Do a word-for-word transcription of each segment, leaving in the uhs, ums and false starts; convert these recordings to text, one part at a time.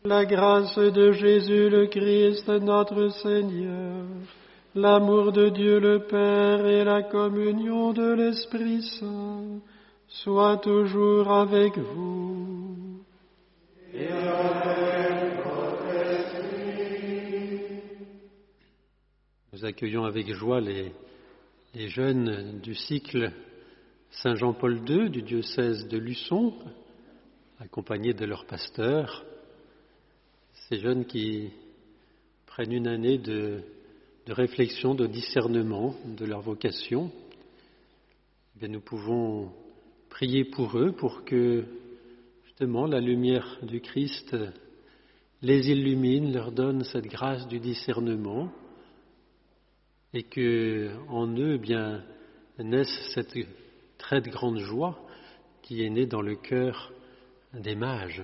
La grâce de Jésus le Christ, notre Seigneur, l'amour de Dieu le Père et la communion de l'Esprit Saint soient toujours avec vous. Et avec votre esprit. Nous accueillons avec joie les, les jeunes du cycle Saint Jean-Paul deux du diocèse de Luçon, accompagnés de leur pasteur. Ces jeunes qui prennent une année de, de réflexion, de discernement de leur vocation. Et nous pouvons prier pour eux, pour que justement la lumière du Christ les illumine, leur donne cette grâce du discernement, et que en eux, eh bien, naisse cette très grande joie qui est née dans le cœur des mages.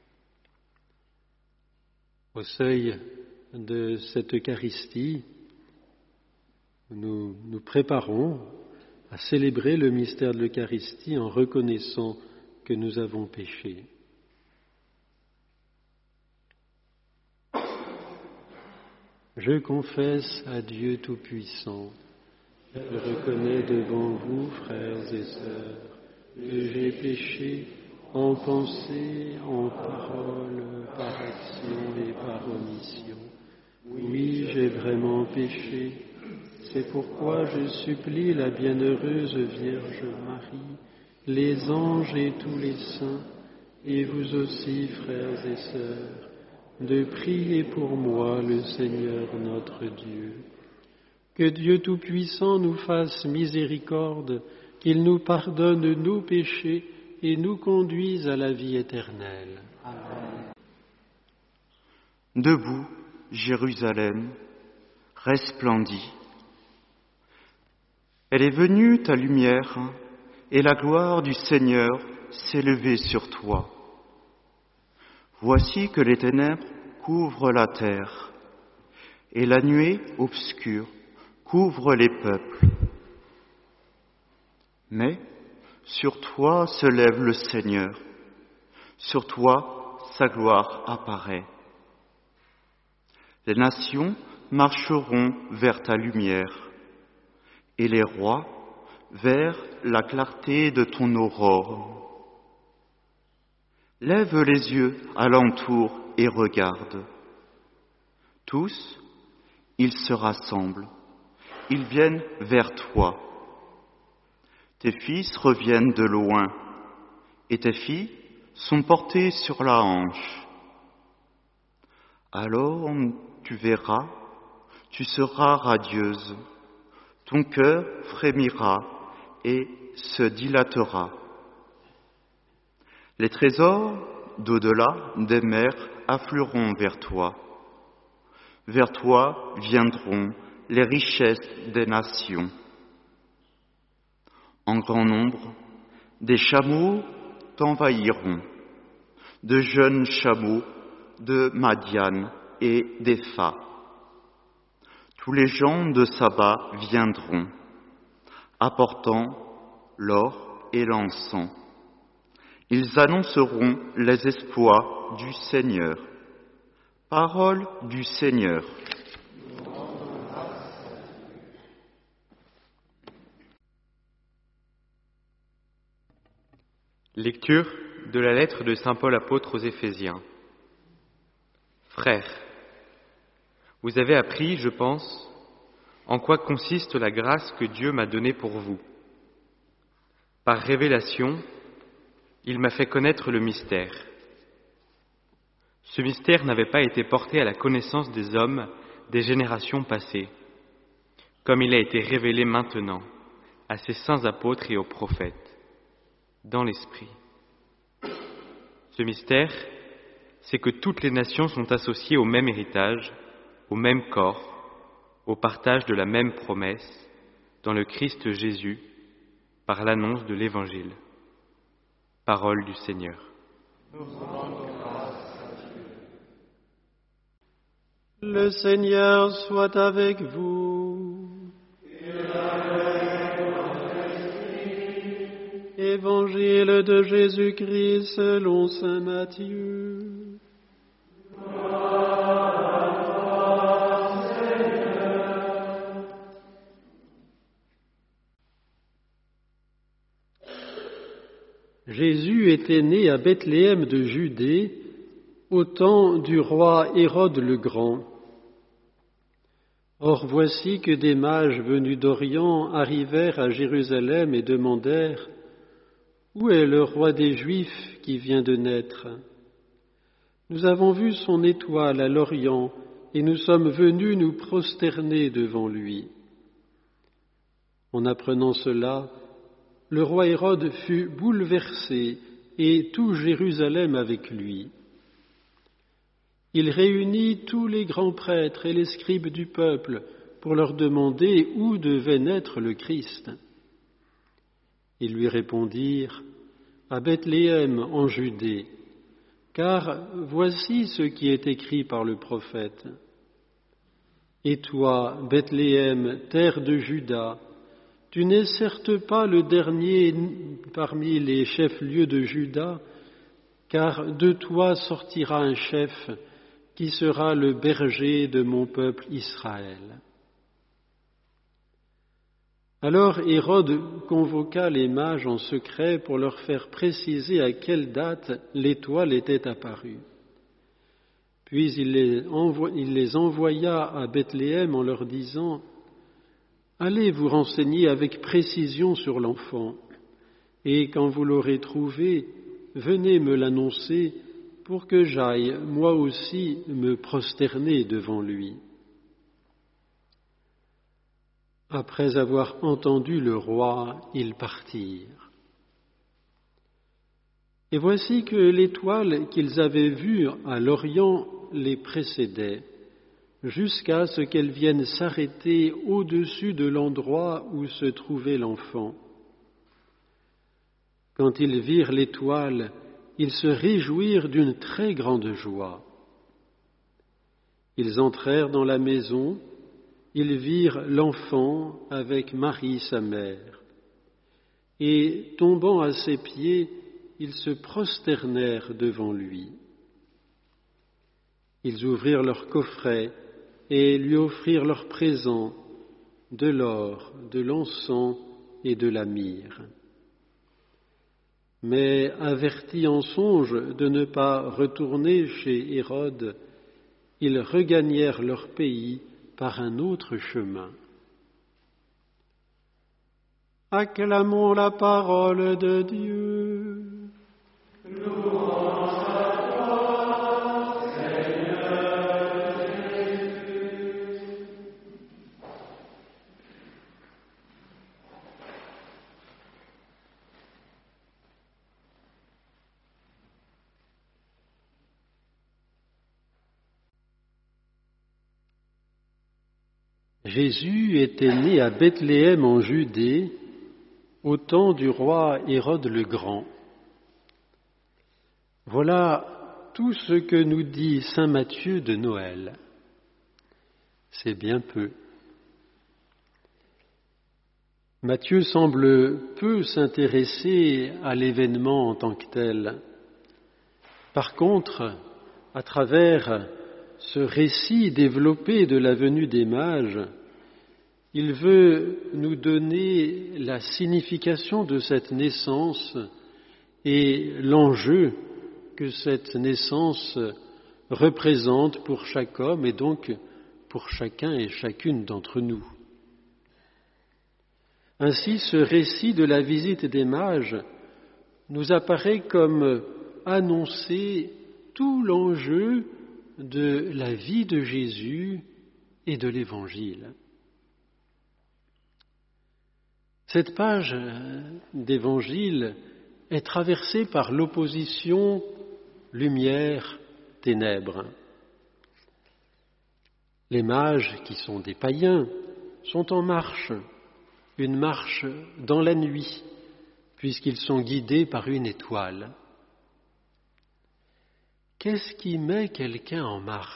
Au seuil de cette Eucharistie, nous nous préparons à célébrer le mystère de l'Eucharistie en reconnaissant que nous avons péché. Je confesse à Dieu Tout-Puissant, je reconnais devant vous, frères et sœurs, que j'ai péché en pensée, en parole, par action et par omission. Oui, j'ai vraiment péché. C'est pourquoi je supplie la bienheureuse Vierge Marie, les anges et tous les saints, et vous aussi, frères et sœurs, de prier pour moi le Seigneur notre Dieu. Que Dieu Tout-Puissant nous fasse miséricorde, qu'il nous pardonne nos péchés et nous conduise à la vie éternelle. Amen. Debout, Jérusalem, resplendis. Elle est venue, ta lumière, et la gloire du Seigneur s'est levée sur toi. Voici que les ténèbres couvrent la terre, et la nuée obscure couvre les peuples. Mais sur toi se lève le Seigneur, sur toi sa gloire apparaît. Les nations marcheront vers ta lumière, et les rois vers la clarté de ton aurore. Lève les yeux alentour et regarde. Tous, ils se rassemblent, ils viennent vers toi. Tes fils reviennent de loin, et tes filles sont portées sur la hanche. Alors tu verras, tu seras radieuse, ton cœur frémira et se dilatera. Les trésors d'au-delà des mers afflueront vers toi. Vers toi viendront les richesses des nations. En grand nombre, des chameaux t'envahiront, de jeunes chameaux de Madian et d'Épha. Tous les gens de Saba viendront, apportant l'or et l'encens. Ils annonceront les exploits du Seigneur. Parole du Seigneur. Lecture de la lettre de saint Paul apôtre aux Éphésiens. Frères, vous avez appris, je pense, en quoi consiste la grâce que Dieu m'a donnée pour vous. Par révélation, il m'a fait connaître le mystère. Ce mystère n'avait pas été porté à la connaissance des hommes des générations passées, comme il a été révélé maintenant à ses saints apôtres et aux prophètes, dans l'Esprit. Ce mystère, c'est que toutes les nations sont associées au même héritage, au même corps, au partage de la même promesse, dans le Christ Jésus, par l'annonce de l'Évangile. Parole du Seigneur. Le Seigneur soit avec vous. Évangile de Jésus-Christ selon saint Matthieu. Jésus était né à Bethléem de Judée au temps du roi Hérode le Grand. Or voici que des mages venus d'Orient arrivèrent à Jérusalem et demandèrent « Où est le roi des Juifs qui vient de naître ? Nous avons vu son étoile à l'Orient et nous sommes venus nous prosterner devant lui. » En apprenant cela, le roi Hérode fut bouleversé et tout Jérusalem avec lui. Il réunit tous les grands prêtres et les scribes du peuple pour leur demander où devait naître le Christ. Ils lui répondirent « À Bethléem en Judée, car voici ce qui est écrit par le prophète. Et toi, Bethléem, terre de Juda, tu n'es certes pas le dernier parmi les chefs-lieux de Juda, car de toi sortira un chef qui sera le berger de mon peuple Israël. » Alors Hérode convoqua les mages en secret pour leur faire préciser à quelle date l'étoile était apparue. Puis il les, envo- il les envoya à Bethléem en leur disant « Allez vous renseigner avec précision sur l'enfant, et quand vous l'aurez trouvé, venez me l'annoncer pour que j'aille moi aussi me prosterner devant lui. » Après avoir entendu le roi, ils partirent. Et voici que l'étoile qu'ils avaient vue à l'Orient les précédait, jusqu'à ce qu'elle vienne s'arrêter au-dessus de l'endroit où se trouvait l'enfant. Quand ils virent l'étoile, ils se réjouirent d'une très grande joie. Ils entrèrent dans la maison, ils virent l'enfant avec Marie sa mère, et tombant à ses pieds, ils se prosternèrent devant lui. Ils ouvrirent leur coffret et lui offrirent leurs présents, de l'or, de l'encens et de la myrrhe. Mais avertis en songe de ne pas retourner chez Hérode, ils regagnèrent leur pays par un autre chemin. Acclamons la parole de Dieu. Louange à toi, Seigneur Jésus. Jésus était né à Bethléem en Judée au temps du roi Hérode le Grand. Voilà tout ce que nous dit saint Matthieu de Noël. C'est bien peu. Matthieu semble peu s'intéresser à l'événement en tant que tel. Par contre, à travers ce récit développé de la venue des mages, il veut nous donner la signification de cette naissance et l'enjeu que cette naissance représente pour chaque homme et donc pour chacun et chacune d'entre nous. Ainsi, ce récit de la visite des mages nous apparaît comme annoncer tout l'enjeu de la vie de Jésus et de l'Évangile. Cette page d'Évangile est traversée par l'opposition lumière-ténèbres. Les mages, qui sont des païens, sont en marche, une marche dans la nuit, puisqu'ils sont guidés par une étoile. Qu'est-ce qui met quelqu'un en marche ?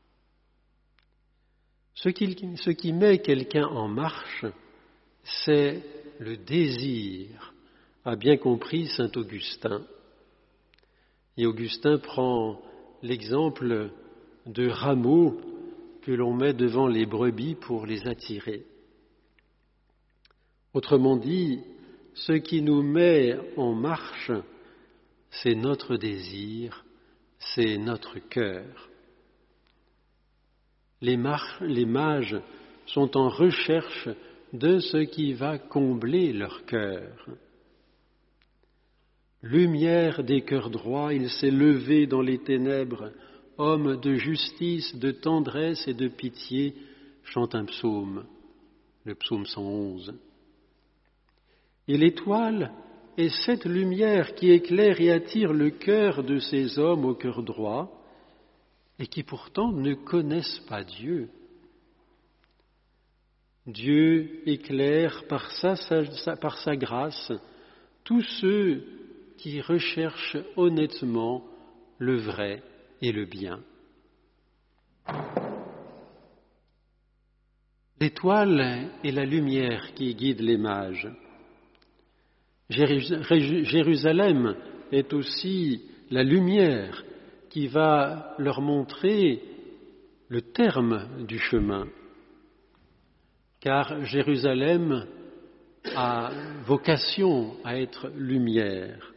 Ce qui, ce qui met quelqu'un en marche, c'est le désir, a bien compris saint Augustin. Et Augustin prend l'exemple de rameaux que l'on met devant les brebis pour les attirer. Autrement dit, ce qui nous met en marche, c'est notre désir, c'est notre cœur. Les, mar- les mages sont en recherche de ce qui va combler leur cœur. Lumière des cœurs droits, il s'est levé dans les ténèbres, homme de justice, de tendresse et de pitié, chante un psaume, le psaume cent onze. Et l'étoile est cette lumière qui éclaire et attire le cœur de ces hommes au cœur droit et qui pourtant ne connaissent pas Dieu. Dieu éclaire par sa, sa, par sa grâce tous ceux qui recherchent honnêtement le vrai et le bien. L'étoile est la lumière qui guide les mages. Jérusalem est aussi la lumière qui va leur montrer le terme du chemin. Car Jérusalem a vocation à être lumière.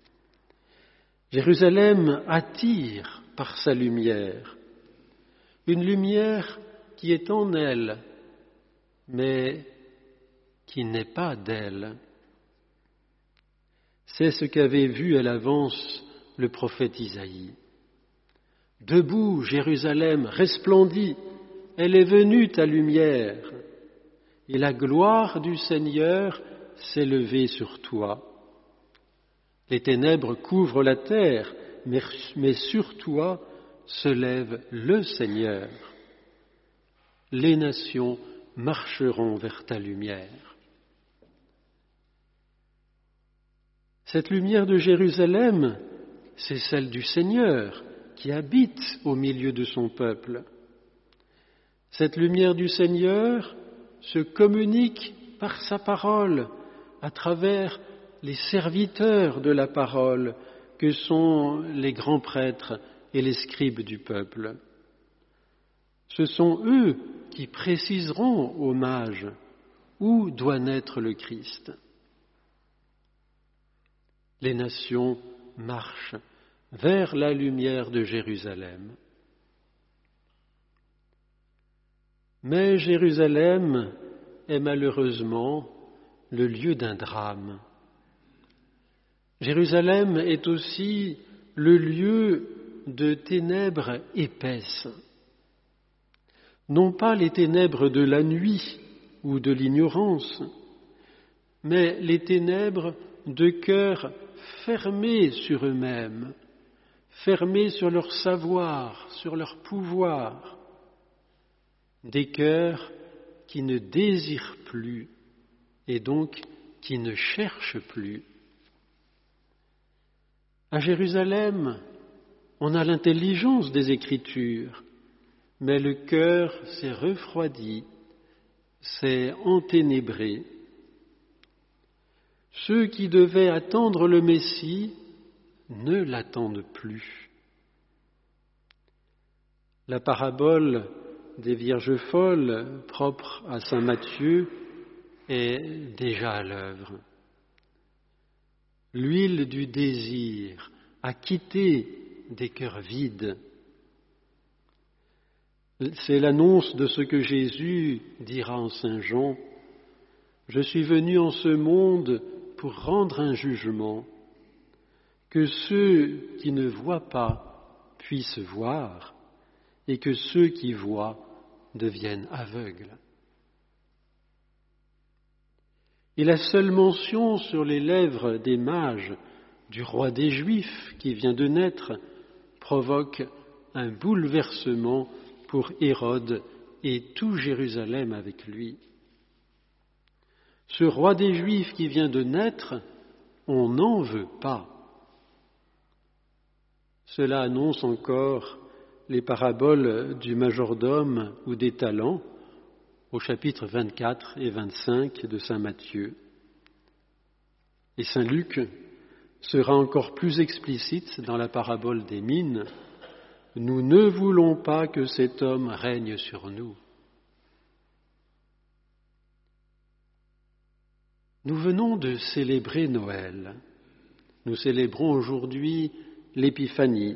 Jérusalem attire par sa lumière, une lumière qui est en elle, mais qui n'est pas d'elle. C'est ce qu'avait vu à l'avance le prophète Isaïe. Debout, Jérusalem resplendit, elle est venue ta lumière, et la gloire du Seigneur s'est levée sur toi. Les ténèbres couvrent la terre, mais, mais sur toi se lève le Seigneur. Les nations marcheront vers ta lumière. Cette lumière de Jérusalem, c'est celle du Seigneur qui habite au milieu de son peuple. Cette lumière du Seigneur se communique par sa parole à travers les serviteurs de la parole que sont les grands prêtres et les scribes du peuple. Ce sont eux qui préciseront aux mages où doit naître le Christ. Les nations marchent vers la lumière de Jérusalem. Mais Jérusalem est malheureusement le lieu d'un drame. Jérusalem est aussi le lieu de ténèbres épaisses. Non pas les ténèbres de la nuit ou de l'ignorance, mais les ténèbres de cœurs fermés sur eux-mêmes, fermés sur leur savoir, sur leur pouvoir, des cœurs qui ne désirent plus et donc qui ne cherchent plus. À Jérusalem, on a l'intelligence des Écritures, mais le cœur s'est refroidi, s'est enténébré. Ceux qui devaient attendre le Messie ne l'attendent plus. La parabole des Vierges folles, propre à saint Matthieu, est déjà à l'œuvre. L'huile du désir a quitté des cœurs vides. C'est l'annonce de ce que Jésus dira en saint Jean. Je suis venu en ce monde pour rendre un jugement, que ceux qui ne voient pas puissent voir et que ceux qui voient deviennent aveugles. Et la seule mention sur les lèvres des mages du roi des Juifs qui vient de naître provoque un bouleversement pour Hérode et tout Jérusalem avec lui. Ce roi des Juifs qui vient de naître, on n'en veut pas. Cela annonce encore les paraboles du majordome ou des talents au chapitre vingt-quatre et vingt-cinq de saint Matthieu. Et saint Luc sera encore plus explicite dans la parabole des mines. Nous ne voulons pas que cet homme règne sur nous. Nous venons de célébrer Noël Nous célébrons aujourd'hui l'Épiphanie.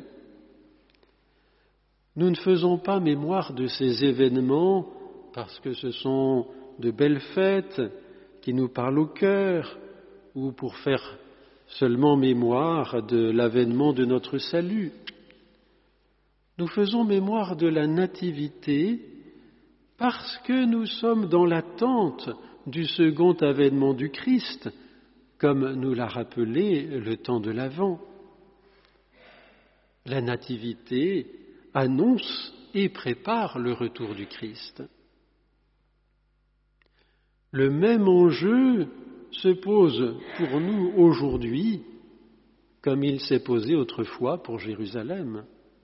Nous ne faisons pas mémoire de ces événements parce que ce sont de belles fêtes qui nous parlent au cœur ou pour faire seulement mémoire de l'avènement de notre salut. Nous faisons mémoire de la nativité parce que nous sommes dans l'attente du second avènement du Christ, comme nous l'a rappelé le temps de l'Avent. La nativité annonce et prépare le retour du Christ. Le même enjeu se pose pour nous aujourd'hui comme il s'est posé autrefois pour Jérusalem.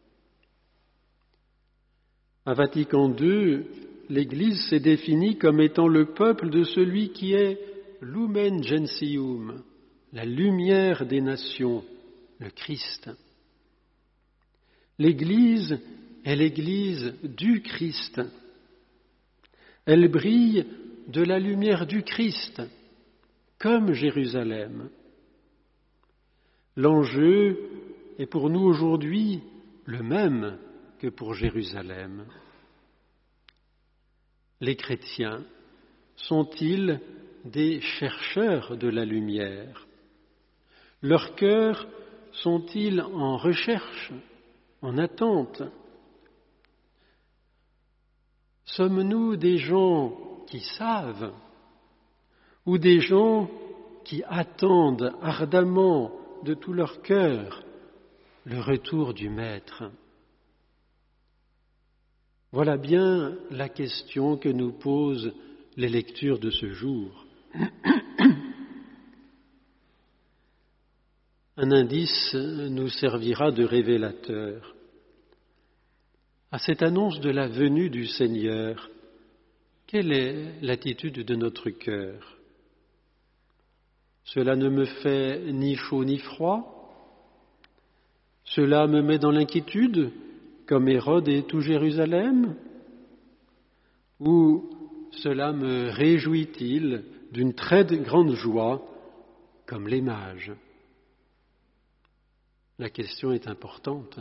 À Vatican deux, l'Église s'est définie comme étant le peuple de celui qui est Lumen Gentium, la lumière des nations, le Christ. L'Église est l'Église du Christ. Elle brille de la lumière du Christ, comme Jérusalem. L'enjeu est pour nous aujourd'hui le même que pour Jérusalem. Les chrétiens sont-ils des chercheurs de la lumière? Leurs cœurs sont-ils en recherche, en attente? Sommes-nous des gens qui savent ou des gens qui attendent ardemment de tout leur cœur le retour du Maître? Voilà bien la question que nous posent les lectures de ce jour. Un indice nous servira de révélateur. À cette annonce de la venue du Seigneur, quelle est l'attitude de notre cœur? Cela ne me fait ni chaud ni froid? Cela me met dans l'inquiétude, comme Hérode et tout Jérusalem? Ou cela me réjouit-il d'une très grande joie, comme les mages? La question est importante.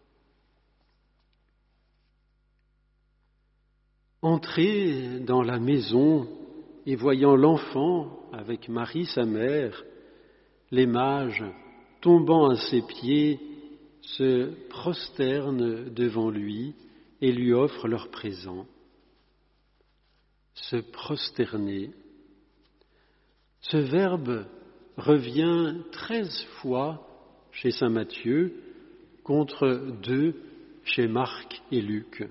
Entrer dans la maison et voyant l'enfant avec Marie sa mère, les mages, tombant à ses pieds, se prosternent devant lui et lui offrent leur présent. Se prosterner. Ce verbe revient treize fois chez saint Matthieu contre deux chez Marc et Luc.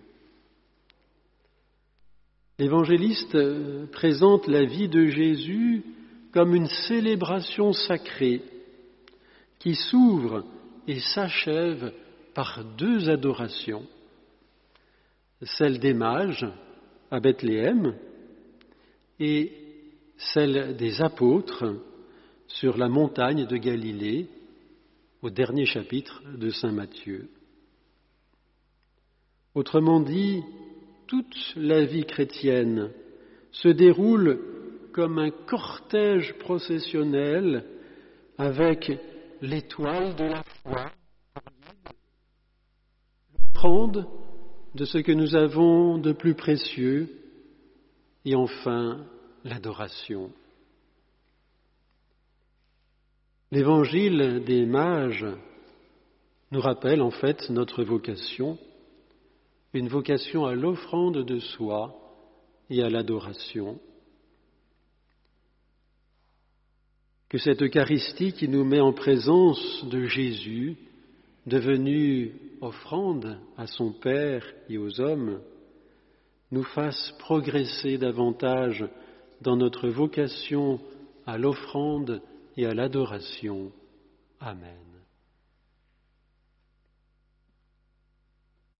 L'évangéliste présente la vie de Jésus comme une célébration sacrée qui s'ouvre et s'achève par deux adorations. Celle des mages à Bethléem et celle des apôtres sur la montagne de Galilée au dernier chapitre de saint Matthieu. Autrement dit, toute la vie chrétienne se déroule comme un cortège processionnel avec l'étoile de la foi, l'offrande de ce que nous avons de plus précieux et enfin l'adoration. L'évangile des mages nous rappelle en fait notre vocation, une vocation à l'offrande de soi et à l'adoration. Que cette Eucharistie qui nous met en présence de Jésus, devenu offrande à son Père et aux hommes, nous fasse progresser davantage dans notre vocation à l'offrande et à l'adoration. Amen.